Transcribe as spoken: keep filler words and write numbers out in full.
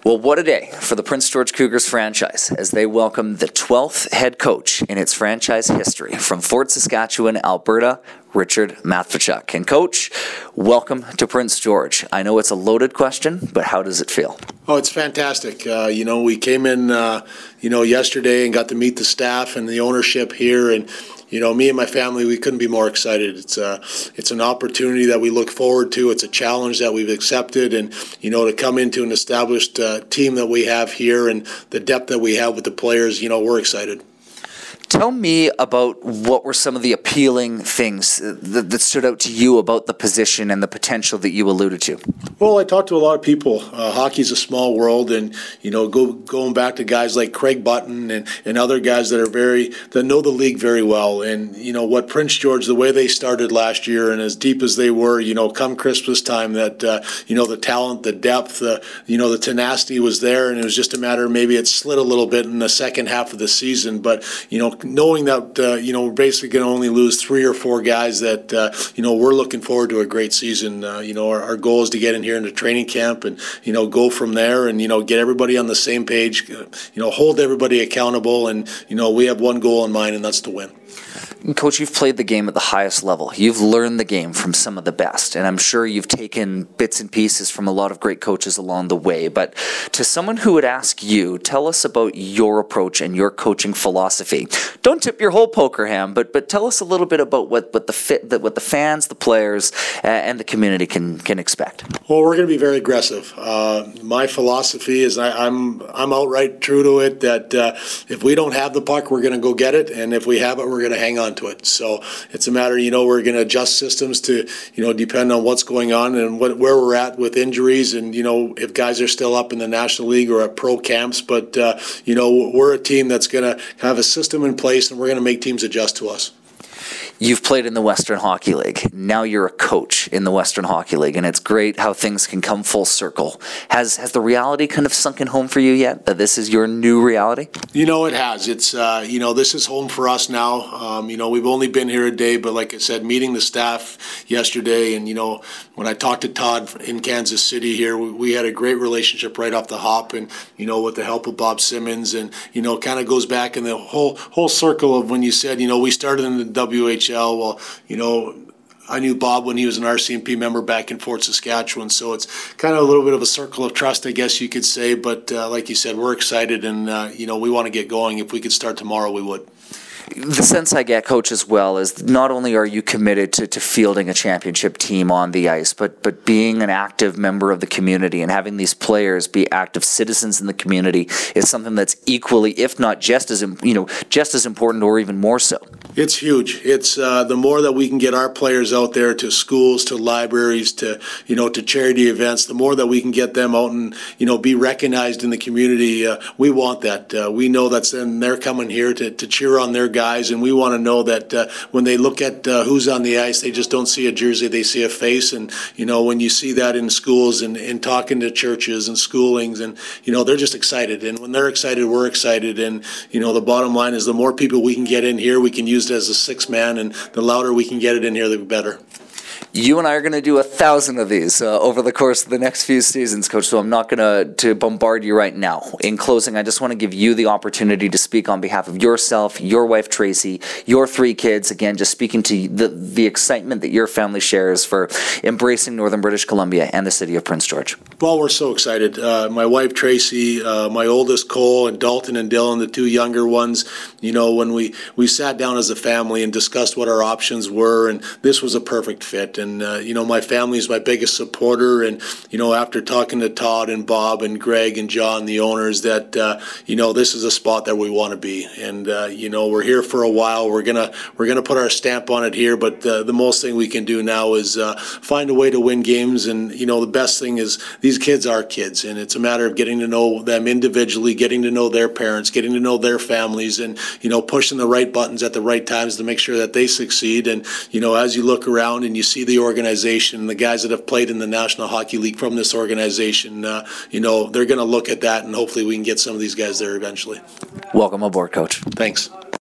Well, what a day for the Prince George Cougars franchise as they welcome the twelfth head coach in its franchise history from Fort Saskatchewan, Alberta, Richard Matvichuk. And Coach, welcome to Prince George. I know it's a loaded question, but how does it feel? Oh, it's fantastic. Uh, you know, we came in, uh, you know, yesterday and got to meet the staff and the ownership here, and you know, me and my family, we couldn't be more excited. It's a, it's an opportunity that we look forward to. It's a challenge that we've accepted, and you know, to come into an established uh, team that we have here and the depth that we have with the players, you know, we're excited. Tell me about what were some of the appealing things that, that stood out to you about the position and the potential that you alluded to. Well, I talked to a lot of people. Uh, hockey's a small world, and you know, go, going back to guys like Craig Button and, and other guys that are very that know the league very well. And you know what, Prince George, the way they started last year, and as deep as they were, you know, come Christmas time, that uh, you know, the talent, the depth, the you know, the tenacity was there, and it was just a matter of maybe it slid a little bit in the second half of the season. But you know, knowing that uh, you know, we're basically going to only lose three or four guys, that uh, you know, we're looking forward to a great season. Uh, you know, our, our goal is to get in here into training camp and you know, go from there, and you know, get everybody on the same page. Uh, you know, hold everybody accountable, and you know, we have one goal in mind, and that's to win. Coach, you've played the game at the highest level. You've learned the game from some of the best, and I'm sure you've taken bits and pieces from a lot of great coaches along the way. But to someone who would ask you, tell us about your approach and your coaching philosophy. Don't tip your whole poker hand, but but tell us a little bit about what, what the fit that what the fans, the players, uh, and the community can can expect. Well, we're going to be very aggressive. Uh, my philosophy is I, I'm I'm outright true to it. That uh, if we don't have the puck, we're going to go get it, and if we have it, we're going to hang on to it. So it's a matter, you know, we're going to adjust systems to, you know, depend on what's going on and what, where we're at with injuries, and you know, if guys are still up in the National League or at pro camps. But uh, you know, we're a team that's going to have a system in place, and we're going to make teams adjust to us. You've played in the Western Hockey League. Now you're a coach in the Western Hockey League, and it's great how things can come full circle. Has has the reality kind of sunken home for you yet, that this is your new reality? You know, it has. It's, uh, you know, this is home for us now. Um, you know, we've only been here a day, but like I said, meeting the staff yesterday, and, you know, when I talked to Todd in Kansas City here, we, we had a great relationship right off the hop, and, you know, with the help of Bob Simmons, and, you know, kind of goes back in the whole, whole circle of when you said, you know, we started in the W H L. Well, you know, I knew Bob when he was an R C M P member back in Fort Saskatchewan, so it's kind of a little bit of a circle of trust, I guess you could say. But uh, like you said, we're excited, and uh, you know, we want to get going. If we could start tomorrow, we would. The sense I get, Coach, as well, is not only are you committed to, to fielding a championship team on the ice, but but being an active member of the community and having these players be active citizens in the community is something that's equally, if not just as you know, just as important, or even more so. It's huge. It's uh, the more that we can get our players out there to schools, to libraries, to you know, to charity events. The more that we can get them out and you know, be recognized in the community, uh, we want that. Uh, we know that's then they're coming here to, to cheer on their guys, and we want to know that uh, when they look at uh, who's on the ice, they just don't see a jersey, they see a face. And you know, when you see that in schools and, and talking to churches and schoolings, and you know, they're just excited. And when they're excited, we're excited. And you know, the bottom line is the more people we can get in here, we can use it as a six man, and the louder we can get it in here, the better. You and I are going to do a thousand of these uh, over the course of the next few seasons, Coach, so I'm not going to to bombard you right now. In closing, I just want to give you the opportunity to speak on behalf of yourself, your wife, Tracy, your three kids. Again, just speaking to the, the excitement that your family shares for embracing Northern British Columbia and the city of Prince George. Well, we're so excited. Uh, my wife, Tracy, uh, my oldest, Cole, and Dalton and Dylan, the two younger ones, you know, when we, we sat down as a family and discussed what our options were, and this was a perfect fit. And, uh, you know, my family is my biggest supporter. And, you know, after talking to Todd and Bob and Greg and John, the owners, that, uh, you know, this is a spot that we want to be. And, uh, you know, we're here for a while. We're going to we're gonna put our stamp on it here. But uh, the most thing we can do now is uh, find a way to win games. And, you know, the best thing is these kids are kids. And it's a matter of getting to know them individually, getting to know their parents, getting to know their families, and, you know, pushing the right buttons at the right times to make sure that they succeed. And, you know, as you look around and you see the organization, the guys that have played in the National Hockey League from this organization, uh, you know, they're going to look at that, and hopefully we can get some of these guys there eventually. Welcome aboard, Coach. Thanks.